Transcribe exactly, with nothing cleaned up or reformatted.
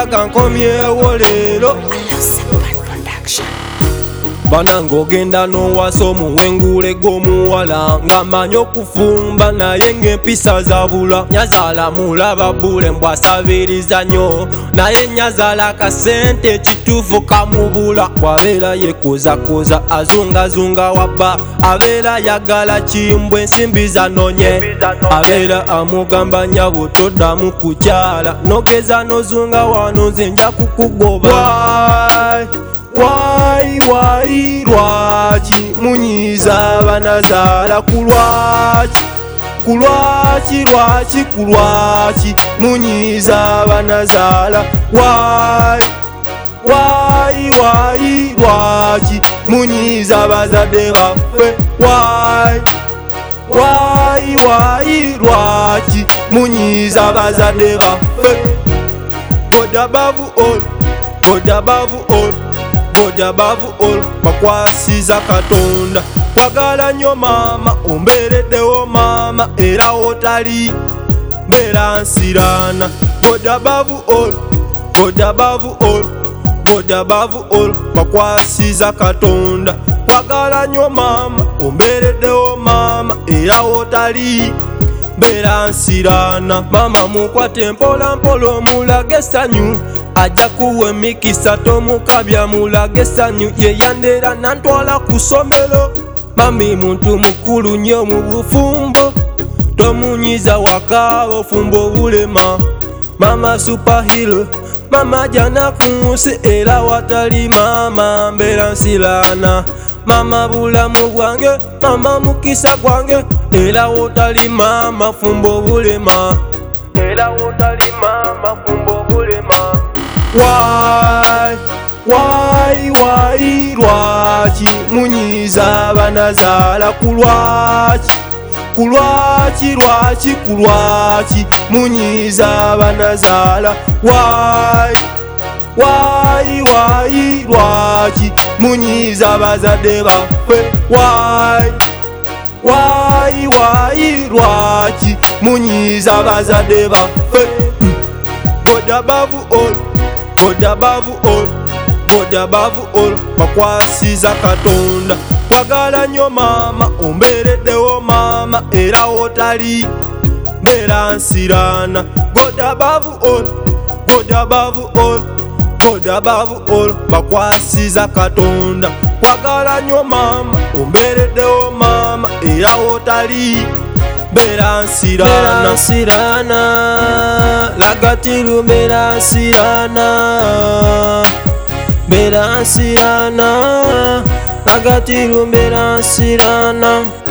kankomyewo leero. Banange ogenda n'owasa omuwengule gw'omuwala ng'amanyi okufumba naye ng'empisa zabula. Nyazaala mulaba bbule mbw asabiriza nnyo naye nyazaala akasente ekituufu kamubula. Bw'abeera yekozakoza azungazunga wabba abeera yagala kimbwe ensimbi zanonye. Abeera amugamba nnyabo toddamu kukyala nogeza nozunga wano nze nja kukugoba. Wai wai lwaki munyiiza banazaala kulwaki kulwaki lwaki kulwaki munyiiza banazaala. Wai wai wai lwaki munyiiza bazadde baffe. Wai wai wai lwaki munyiiza bazadde baffe. God above all, God above all, God above all, bakwasiza Katonda. Kwagala nnyo maama ombeereddewo maama era wotali mbeera nsiraana. God above all, God above all, God above all, bakwasiza Katonda. Kwagala nnyo maama ombeereddewo maama era wotali mbeera nsiraana. Maama mukwate mpola mpola omulage essanyu ajja kuwa emikisa tomukabya mulage essanyu. Ye yandeera nantwala ku ssomero. Mami muntu mukulu nnyo mu bufumbo tomunyiza wakaaba ofumba obulema. Mama superhero mama jana ku nsi era watali maama mbeera nsiraana. Mama bulamu bwange mama mukisa gwange era wotali maama fumba obulema era wotali maama fumba obulema. Wai wai wai lwaki munyiiza banazaala kulwaki kulwaki lwaki kulwaki munyiiza banazaala. Wai wai wai lwaki munyiiza bazadde baffe. Wai wai wai lwaki munyiiza bazadde baffe. God above all, God above all, God above all, bakwasiza Katonda. Kwagala nnyo maama ombeereddewo maama era wotali mbeera nsiraana. God above all, God above all, God above all, bakwasiza Katonda. Kwagala nnyo maama ombeereddewo maama era wotali mbeera nsiraana. Nsiraana lagatiru mbeera nsiraana mbeera nsiraana lagatiru mbeera nsiraana.